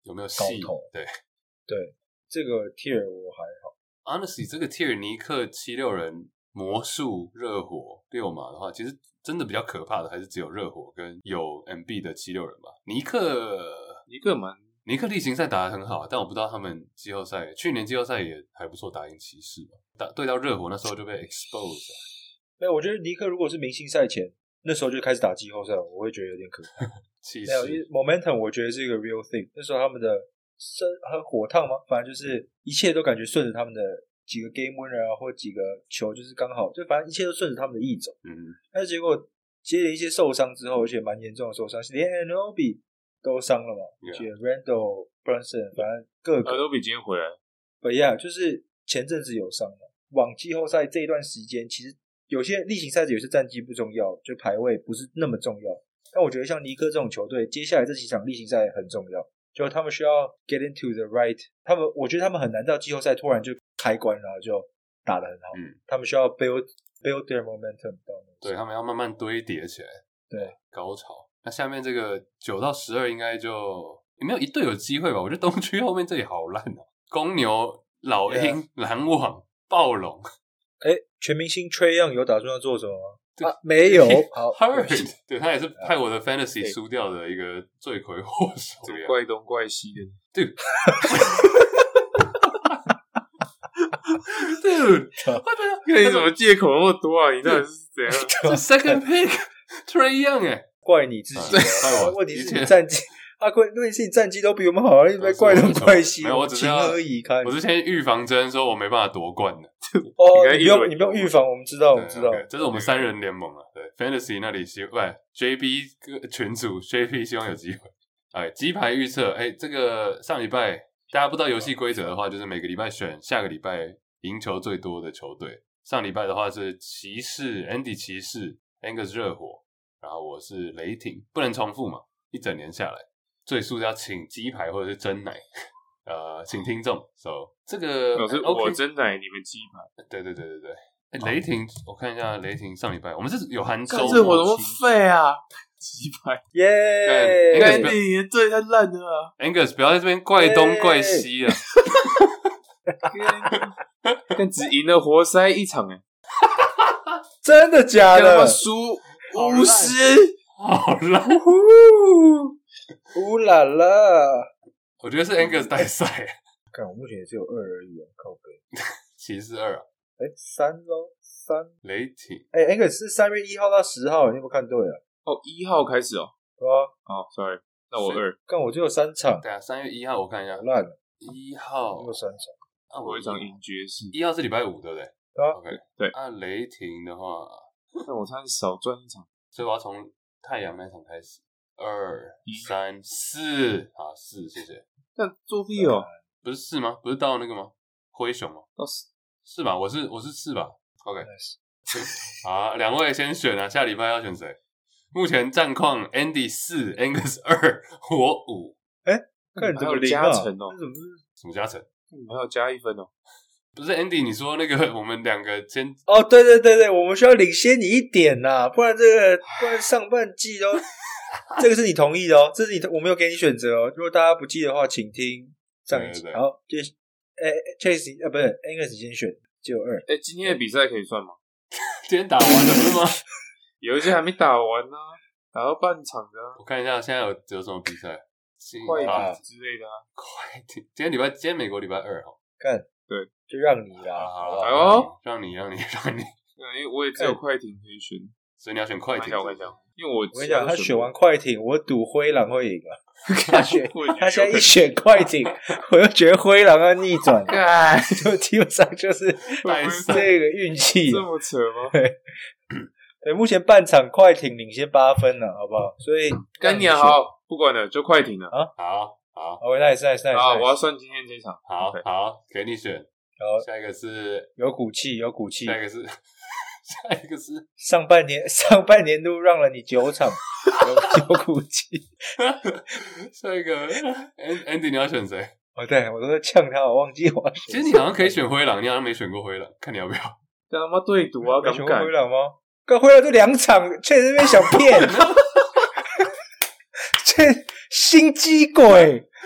有没有戏？对对，这个 tier 我还好。 Honestly， 这个 tier 尼克七六人、魔术、热火、六马的话，其实真的比较可怕的还是只有热火跟有 M B 的七六人吧。尼克， 尼克蛮尼克例行赛打得很好，但我不知道他们季后赛，去年季后赛也还不错，打赢骑士吧。打对到热火那时候就被 expose 了。 没有，我觉得尼克如果是明星赛前那时候就开始打季后赛，我会觉得有点可怕。 骑士没有 momentum， 我觉得是一个 real thing。那时候他们的生很火烫嘛，反正就是一切都感觉顺着他们的几个 game winner 啊，或几个球就是刚好，就反正一切都顺着他们的意走。 嗯， 但是结果接了一些受伤之后，而且蛮严重的受伤，连 Anunoby 都伤了嘛，而且 Randall Brunson 反正各个 Anunoby 今天回来 ，But yeah， 就是前阵子有伤嘛。往季后赛这一段时间，其实有些例行赛有些战绩不重要，就排位不是那么重要。但我觉得像尼克这种球队，接下来这几场例行赛很重要，就他们需要 get into the right， 他们我觉得他们很难到季后赛突然就开关，然后就打得很好。 嗯， 他们需要 build build their momentum 到那， 对他们要慢慢堆叠起来， 对， 高潮。那下面这个九到十二应该就有没有一队有机会吧？我觉得东区后面这里好烂哦、啊，公牛、老鹰、yeah. 篮网、暴龙。 哎，全明星 Trae Young 有打算要做什么吗？啊，没有。好 ，Hurt， 对他也是害我的 Fantasy 输掉的一个罪魁祸首。 怎么怪东怪西的？ 对。Dude， 看你怎么借口那么多啊？你到底是怎样？ 这 second pick Trae Young 哎， 怪你自己， 怪我。 问题是你战绩，阿坤，问题是你战绩都比我们好，你别怪东怪西。 没有，我只是情何以堪？ 我之前预防针说我没办法夺冠的。 哦，你不用，你不用预防，我们知道，我们知道。 这是我们三人联盟啊，对 ，Fantasy 那里希望 J B 群组 J B 希望有机会。哎，鸡排预测，哎，这个上礼拜大家不知道游戏规则的话，就是每个礼拜选下个礼拜赢球最多的球队。上礼拜的话是骑士 Andy 骑士 Angus 热火，然后我是雷霆，不能重复嘛，一整年下来最速要请鸡排或者是真奶。呃，请听众 ，so 这个老师、 okay, 我真奶，你们鸡排， 对对对对对。欸、雷霆，我看一下雷霆上礼拜，我们是有含周末。 这我怎么废啊？鸡排， 耶！ 干你队太烂了啊 ！Angus 不要在这边怪东怪西啊！ 但只赢了活塞一场哎， 真的假的？ 他妈输五十， 好烂！ 乌啦啦！ 我觉得是 Angus 带赛， 看我目前也只有二而已啊，靠北。 骑士二啊， 哎，三咯，三。 雷霆， 哎 ，Angus 是三月一号到十号，你有没有看对啊？ 哦，一号开始哦。 对啊。 哦 ，sorry， 那我二。 看我只有三场。 对啊，三月一号我看一下， 烂了。 一号只有三场。 啊， 我一场赢爵士。 一号是礼拜五，对不对？ 对啊。 OK， 对。 啊，雷霆的话， 那我差点少赚一场， 所以我要从太阳那场开始。二、三、四，好四，谢谢。 但作弊哦， 不是四吗？不是到那个吗？灰熊吗？ 到四是吧？我是我是四吧 ？OK， 好，两位先选啊，下礼拜要选谁？目前战况 Andy 四 ，Angus 二，我五。 哎，看你怎么加成哦？ 怎么什么加成？ 你还要加一分哦？ 不是 Andy， 你说那个我们两个先哦，对对对对，我们需要领先你一点呐，不然这个不然上半季都。这个是你同意的哦，这是你我没有给你选择哦。如果大家不记得的话，请听上一集。 对对对好，就诶 ，Chase 呃不是 Angus 先选，只有二。 哎，今天的比赛可以算吗？ 今天打完了不是吗？ 有一些还没打完呢、啊，打到半场的、啊。 我看一下现在有有什么比赛， 快艇之类的啊。 快艇，今天礼拜今天美国礼拜二哈。 看， 对， 就让你啦， 好了， 哎呦， 让你让你让你， 因为我也只有快艇可以选， 所以你要选快艇。 我跟你讲，因为我我跟你讲，他选完快艇，我赌灰狼会赢啊。他选， 他他现在一选快艇，我就觉得灰狼要逆转，就基本上就是这个运气。 这么扯吗？ 对，对，目前半场快艇领先八分了，好不好？所以跟你好，不管了，就快艇了啊。好好 ，OK， nice nice nice。 好，我要算今天这场。 好好，给你选。 好， 下一个是有骨气，有骨气。 下一个是。下一个是上半年，上半年都让了你九场，有有骨气。 下一个 Andy 你要选谁？ 哦，对我都在呛他，我忘记我。 其实你好像可以选灰狼，你好像没选过灰狼，看你要不要。 跟他妈对赌啊！ 没选过灰狼吗？跟灰狼就两场，却在那边想骗，这心机鬼。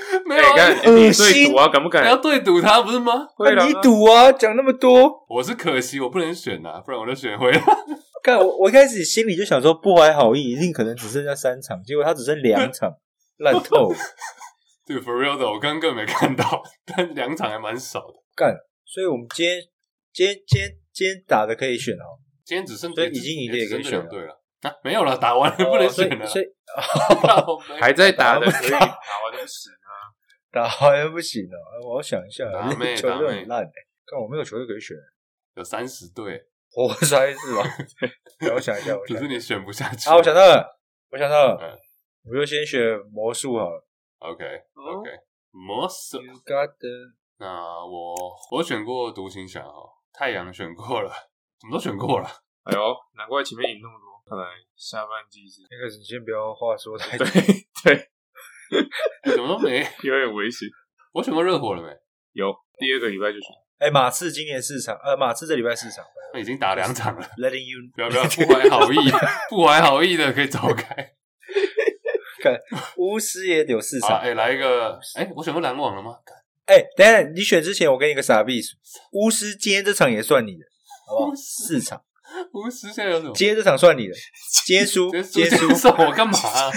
没有、啊， 欸、你恶心对赌啊，敢不敢？ 你要对赌他不是吗？ 灰狼、啊、 你赌啊，讲那么多。 我是可惜我不能选啊，不然我就选灰狼。 看我，我一开始心里就想说不怀好意，一定可能只剩下三场，结果他只剩两场，烂透了。 对 ，for real 的，我刚刚根本没看到，但两场还蛮少的。 干，所以我们今天今天今天今天打的可以选哦。 今天只剩所以已经赢了也可以选了。 对了啊，没有了，打完了、哦、不能选了。 所以还在打的可以，打完就不行啊， 打完就不行了。我要想一下， 打妹球队很烂哎，看我没有球队可以选， 有三十队， 活塞是吧？让我想一下，我想可是你选不下去啊！我想到了，我想到了， 嗯、 我就先选魔术好了。 OK OK，、哦、魔术。 You got the... 那我我选过独行侠哈，太阳选过了，什么都选过了。 哎呦，难怪前面赢那么多，看来下半季是那个你先不要话说太多。 对对， 欸、怎么都没， 有点危险。 我选过热火了没？ 有，第二个礼拜就选。 哎、欸，马刺今年四场，呃，马刺这礼拜四场， 已经打两场了。 Letting you， 不要不要，不怀好意，不怀好意的可以走开。 看巫师也有四场， 哎、欸，来一个，哎、欸，我选过篮网了吗？ 哎、欸，等一下你选之前，我给你个傻逼，巫师今天这场也算你的，好不好？四场。 巫师现在有什么？ 今天这场算你的，今天输，今天输， 算我干嘛、啊？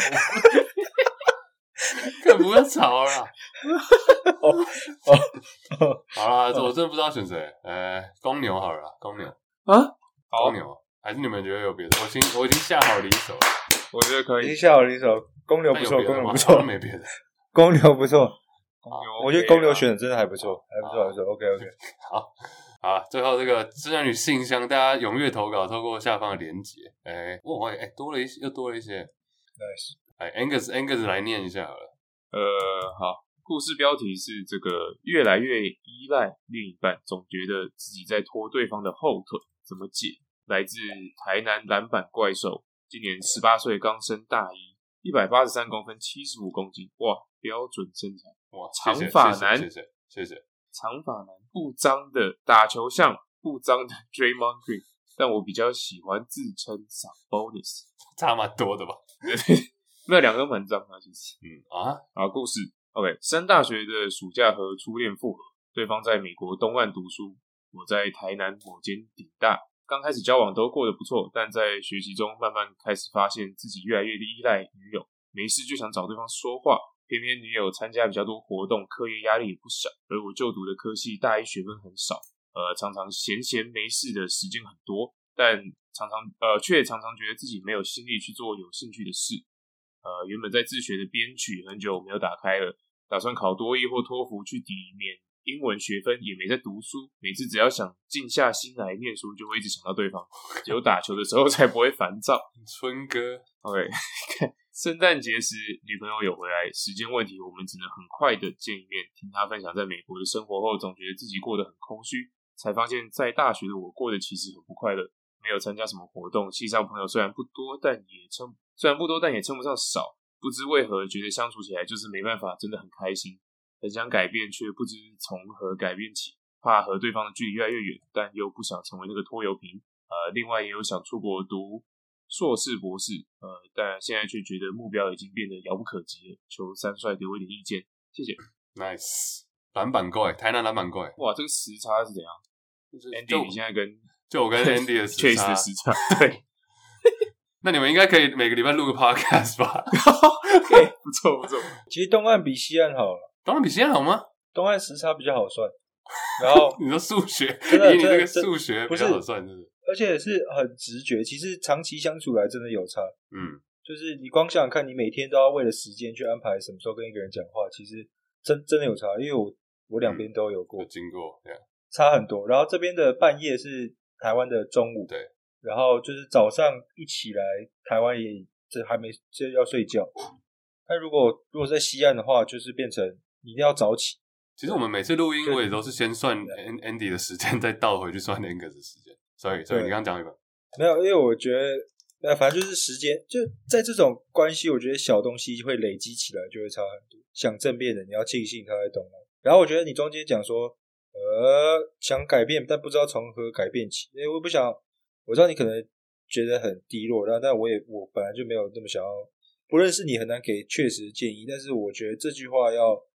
更不要吵了啦。 哦哦， 好啦，我真的不知道选谁。呃，公牛好了啦，公牛啊， 公牛，还是你们觉得有别的？我已经我已经下好离手了， 我觉得可以。 已经下好离手，公牛不错，公牛不错， 没别的， 公牛不错。 我我觉得公牛选的真的还不错，还不错，还不错。OK OK， 好。好，最后这个知男女信箱，大家踊跃投稿，透过下方的连结。哎，哇，哎，多了一些，又多了一些。 Nice。 哎 ，Angus Angus 来念一下好了。 呃，好，故事标题是这个越来越依赖另一半，总觉得自己在拖对方的后腿，怎么解？来自台南篮板怪兽，今年十八岁，刚升大一，一百八十三公分，七十五公斤，哇，标准身材， 哇， 长发男， 谢谢谢谢。 长发男，不脏的打球像不脏的 Draymond Green， 但我比较喜欢自称傻 bonus， 差蛮多的吧？ 那两个蛮脏的，其实。 嗯啊， 好，故事 OK， 升大学的暑假和初恋复合，对方在美国东岸读书，我在台南某间顶大。刚开始交往都过得不错，但在学习中慢慢开始发现自己越来越依赖女友，没事就想找对方说话。偏偏女友参加比较多活动，课业压力也不小，而我就读的科系大一学分很少，呃，常常闲闲没事的时间很多，但常常呃却常常觉得自己没有心力去做有兴趣的事。呃，原本在自学的编曲很久没有打开了，打算考多益或托福去抵免英文学分，也没在读书。每次只要想静下心来念书，就会一直想到对方，只有打球的时候才不会烦躁。 春哥 ，OK。圣诞节时，女朋友有回来，时间问题，我们只能很快的见一面。听她分享在美国的生活后，总觉得自己过得很空虚，才发现，在大学的我过得其实很不快乐。没有参加什么活动，系上朋友虽然不多，但也称虽然不多，但也称不上少。不知为何，觉得相处起来就是没办法，真的很开心，很想改变，却不知从何改变起。怕和对方的距离越来越远，但又不想成为那个拖油瓶。呃，另外也有想出国读硕士博士，呃，但现在却觉得目标已经变得遥不可及了，求三帅给我一点意见，谢谢。 Nice， 篮板怪，台南篮板怪， 哇，这个时差是怎样 ？Andy， 你现在跟就我跟 Andy 的时差， 的时差，对。 那你们应该可以每个礼拜录个 podcast 吧？ 对，不错不错。 其实东岸比西岸好了， 东岸比西岸好吗？ 东岸时差比较好算，然后你说数学， 以你这个数学比较好算，是不是？ 而且是很直觉，其实长期相处来真的有差。 嗯， 就是你光想想看，你每天都要为了时间去安排什么时候跟一个人讲话，其实真真的有差。因为我我两边都有过， 有经过，对， 差很多。然后这边的半夜是台湾的中午， 对。 然后就是早上一起来，台湾也这还没这要睡觉。那如果如果在西岸的话，就是变成你一定要早起。 其实我们每次录音，我也都是先算 Andy 的时间，再倒回去算 Angus 的时间。所以，所以你刚刚讲一个没有，因为我觉得，呃，反正就是时间，就在这种关系，我觉得小东西会累积起来，就会差很多。想正面的，你要庆幸他在东南。然后我觉得你中间讲说，呃，想改变，但不知道从何改变起。因为我不想，我知道你可能觉得很低落，但但我也我本来就没有那么想要，不认识你很难给确实建议。但是我觉得这句话要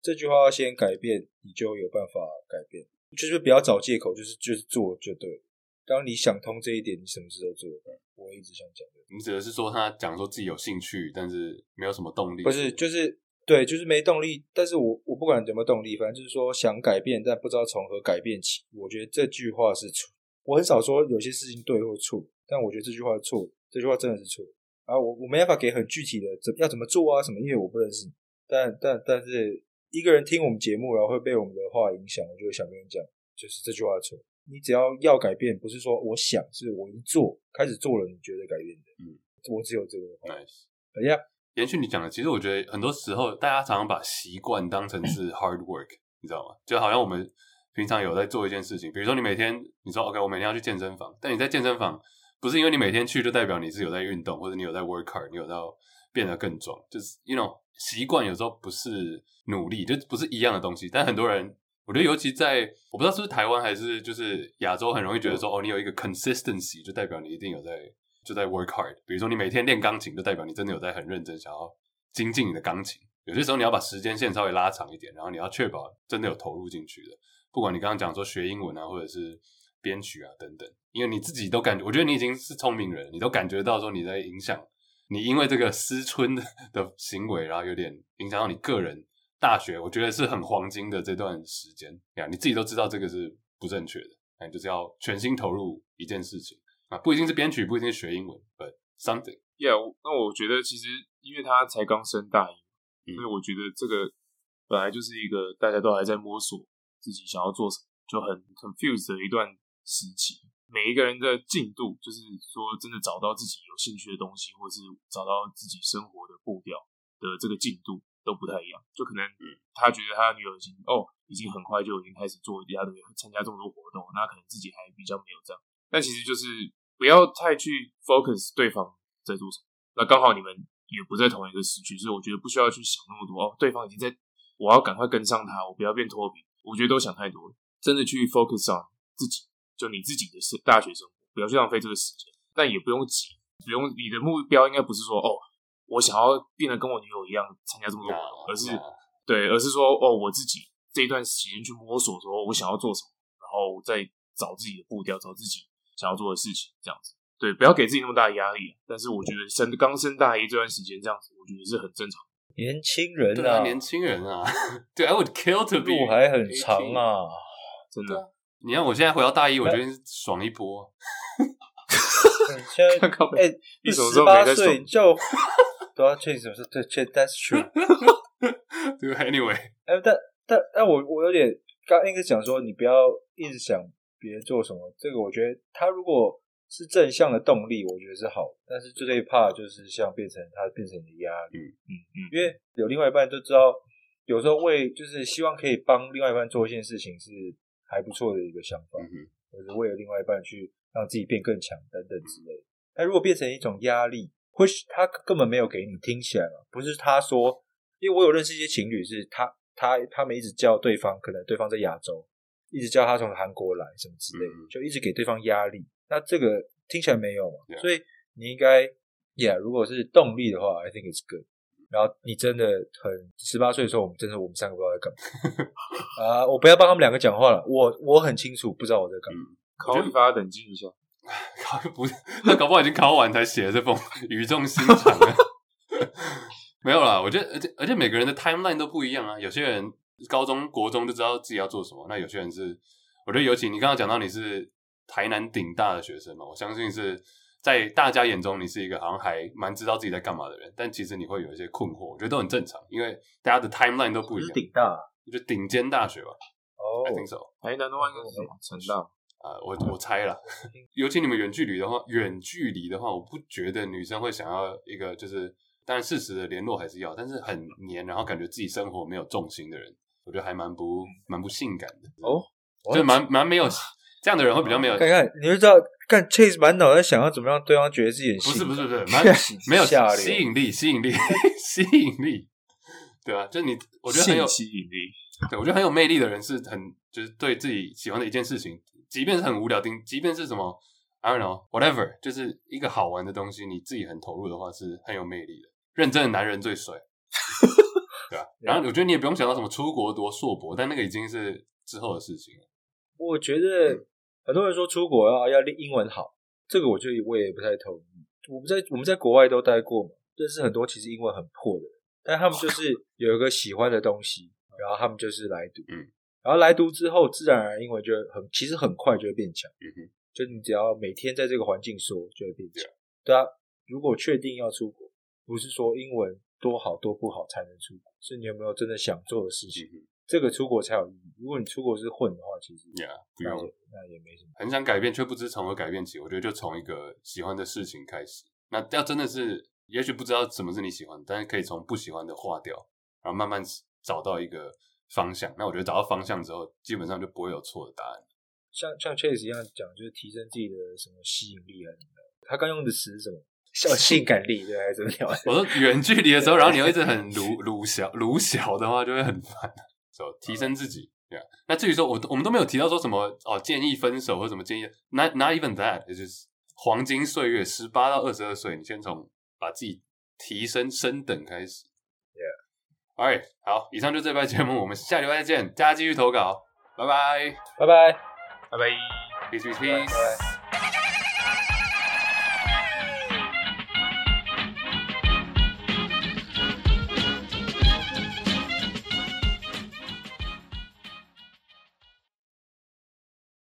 这句话要先改变，你就有办法改变。就是不要找借口，就是就是做就对了。当你想通这一点，你什么事都做得到。我一直想讲的， 你指的是说他讲说自己有兴趣，但是没有什么动力？ 不是，就是对，就是没动力。但是我我不管有没有动力，反正就是说想改变，但不知道从何改变起。我觉得这句话是错。我很少说有些事情对或错，但我觉得这句话是错的，这句话真的是错的。然后我我没办法给很具体的怎要怎么做啊什么，因为我不认识你。但但但是一个人听我们节目，然后会被我们的话影响，我就会想跟你讲，就是这句话错。你只要要改变，不是说我想，是我一做开始做了，你觉得改变的。嗯，我只有这个话。 Nice。 哎呀， 延续你讲的，其实我觉得很多时候大家常常把习惯当成是 hard work，你知道吗？就好像我们平常有在做一件事情，比如说你每天你说 OK， 我每天要去健身房，但你在健身房不是因为你每天去就代表你是有在运动，或者你有在 work hard， 你有在变得更壮，就是 you know 习惯有时候不是努力，就不是一样的东西。但很多人，我觉得尤其在我不知道是不是台湾还是就是亚洲，很容易觉得说哦，你有一个 consistency 就代表你一定有在就在 work hard。比如说你每天练钢琴，就代表你真的有在很认真想要精进你的钢琴。有些时候你要把时间线稍微拉长一点，然后你要确保真的有投入进去的。不管你刚刚讲说学英文啊，或者是编曲啊等等，因为你自己都感觉，我觉得你已经是聪明人，你都感觉到说你在影响你，因为这个思春的行为，然后有点影响到你个人。大学我觉得是很黄金的这段时间，你自己都知道这个是不正确的，你就是要全心投入一件事情啊，不一定是编曲，不一定是学英文 ，but something。Yeah， 那我觉得其实因为他才刚升大一， 嗯、 所以我觉得这个本来就是一个大家都还在摸索自己想要做什么，就很 confused 的一段时期。每一个人的进度，就是说真的找到自己有兴趣的东西，或是找到自己生活的步调的这个进度。都不太一样，就可能他觉得他的女友已经哦，已经很快就已经开始做一大堆参加这么多活动，那可能自己还比较没有这样。但其实就是不要太去 focus 对方在做什么，那刚好你们也不在同一个时区，所以我觉得不需要去想那么多哦，对方已经在，我要赶快跟上他，我不要变拖比，我觉得都想太多了。真的去 focus on 自己，就你自己的大学生活，不要去浪费这个时间，但也不用急，不用你的目标应该不是说哦。我想要变得跟我女友一样参加这么多活动， no, 而是 no. 对，而是说哦，我自己这一段时间去摸索，说我想要做什么，然后再找自己的步调，找自己想要做的事情，这样子。对，不要给自己那么大的压力。但是我觉得升刚升大一这段时间这样子，我觉得是很正常。 年轻人啊，年轻人啊，对 ，I would kill to be 路还很长啊， 真的。 你看我现在回到大一，我觉得爽一波。 现在哎， 你什么时候没在爽？ 就对啊，确实是，对，确 that's true 对 ，anyway， 哎，但但但我我有点刚应该讲说，你不要一直想别人做什么。这个我觉得他如果是正向的动力，我觉得是好的。但是最怕就是像变成他变成你的压力， 嗯嗯嗯， 因为有另外一半都知道，有时候为就是希望可以帮另外一半做一件事情是还不错的一个想法， 嗯、 或者为了另外一半去让自己变更强等等之类的。但如果变成一种压力，或许他根本没有给你听起来嘛，不是他说，因为我有认识一些情侣是他他他们一直叫对方，可能对方在亚洲，一直叫他从韩国来什么之类的，嗯、就一直给对方压力。那这个听起来没有嘛， yeah. 所以你应该 yeah， 如果是动力的话 ，I think it's good。然后你真的很十八岁的时候，我们真的我们三个不知道在干嘛啊、uh, 我不要帮他们两个讲话了，我我很清楚，不知道我在干嘛。 嗯、考一发冷静一下。 考不是，那搞不好已经考完才写这封语重心长的。没有啦，我觉得，而且而且每个人的 timeline 都不一样啊。有些人高中、国中就知道自己要做什么，那有些人是，我觉得尤其你刚刚讲到你是台南顶大的学生嘛，我相信是在大家眼中你是一个好像还蛮知道自己在干嘛的人，但其实你会有一些困惑，我觉得都很正常，因为大家的 timeline 都不一样。 是顶大， 就顶尖大学吧。 哦、 I think so。 台南的话应该是什么？成大。 啊、呃，我我猜啦，尤其你们远距离的话，远距离的话，我不觉得女生会想要一个就是，当然适时的联络还是要，但是很黏，然后感觉自己生活没有重心的人，我觉得还蛮不蛮不性感的哦， 就蛮蛮没有这样的人会比较没有。 看看你就知道，看 Chase 满脑在想要怎么让对方觉得自己很性感， 不是不是不是，蛮没有吸引力，吸引力，吸引力，对啊，就你我觉得很有吸引力， 对我觉得很有魅力的人是很就是对自己喜欢的一件事情。即便是很无聊，即便是什么 I don't know whatever， 就是一个好玩的东西，你自己很投入的话是很有魅力的。认真的男人最帅。 对啊。然后我觉得你也不用想到什么出国读硕博，但那个已经是之后的事情了。 我觉得很多人说出国要要练英文好，这个我就我也不太同意。我们在我们在国外都待过嘛，认识很多其实英文很破的人，但他们就是有一个喜欢的东西，然后他们就是来读， 嗯， 然后来读之后，自然而然英文就很其实很快就会变强。 嗯哼， 就你只要每天在这个环境说，就会变强。对啊，如果确定要出国，不是说英文多好多不好才能出国，是你有没有真的想做的事情，嗯、这个出国才有意义。如果你出国是混的话，其实 yeah, 不用， 那也没什么。 很想改变却不知从何改变起，我觉得就从一个喜欢的事情开始。那要真的是，也许不知道什么是你喜欢的，但是可以从不喜欢的划掉，然后慢慢找到一个方向。那我觉得找到方向之后，基本上就不会有错的答案。 像像 Chase 一样讲，就是提升自己的什么吸引力啊什么的。他刚用的词是什么？像性感力对还是怎么样？ 我说远距离的时候，然后你又一直很鲁鲁小鲁小的话，就会很烦。so, 提升自己。Yeah. 那至于说我我们都没有提到说什么哦建议分手或什么建议 ，not not even that， 就是黄金岁月，十八到二十二岁，你先从把自己提升升等开始。Yeah. Alright， 好，以上就这礼拜节目，我们下礼拜再见，大家继续投稿，拜拜， 拜拜， 拜拜 ，peace peace peace。